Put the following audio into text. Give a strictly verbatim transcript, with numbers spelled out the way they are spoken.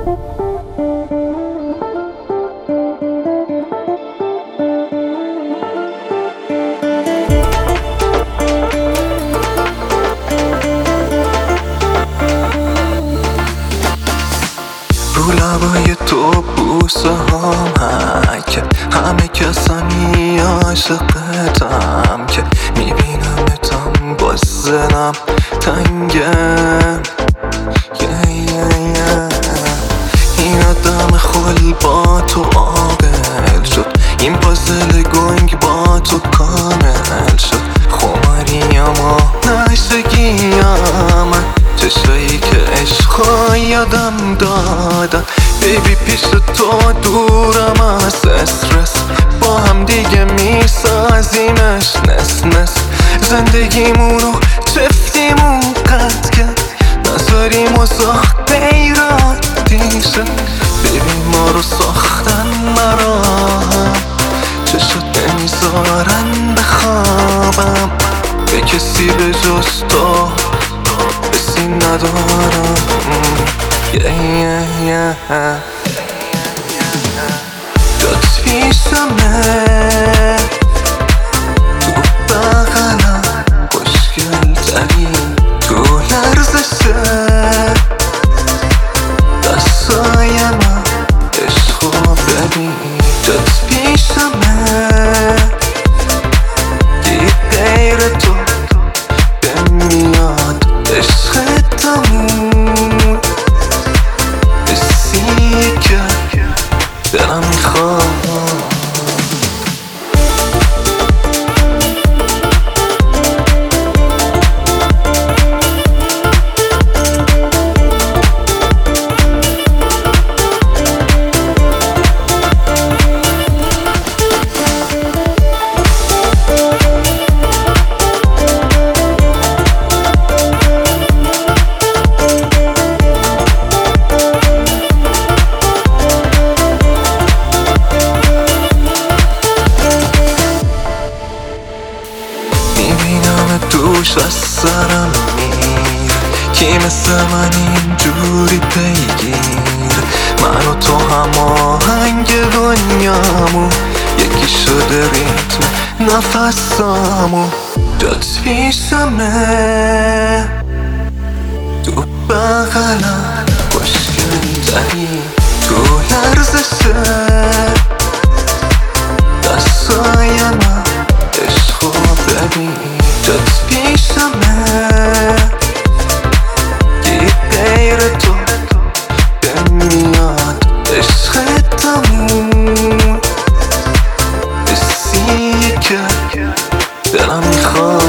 رو لبای تو بوسه هم که همه کسانی عاشقتم که میبینمتم باز زنم تنگه yeah, yeah, yeah. این آدم خل با تو عاقل شد، این پازل گنگ با تو کامل شد. خماریم و نشگیم چشایی که عشقا یادم دادن. بیبی پیش تو دورم از استرس، با هم دیگه میسازیمش نس نس. زندگیمونو چفتیمون قد کرد، نذاریم و ساخت ایرادی شد. بیبی ما رو ساختن مرا هم، چشات نمیذارن بخوابم. به کسی به جز تو بسی ندارم. yeah, yeah, yeah. جات پیشمه تو بغلم خوشگل تری، تو لرزشه دستای من عشقو ببین. جات پیشمه دید غیر تو نمیاد عشق تموم. بسی که دلم میخواد دوش از سرم میر کی مثل من اینجوری پیگیر. من و تو هماهنگ دنیامو، یکی شده ریتم نفسامو. جات پیشمه تو بغلم خوشگل تری، تو لرزشه دستای من عشقو ببین. جات پیشمه دید غیر تو نمیاد عشق تموم. بسی که دلم میخواد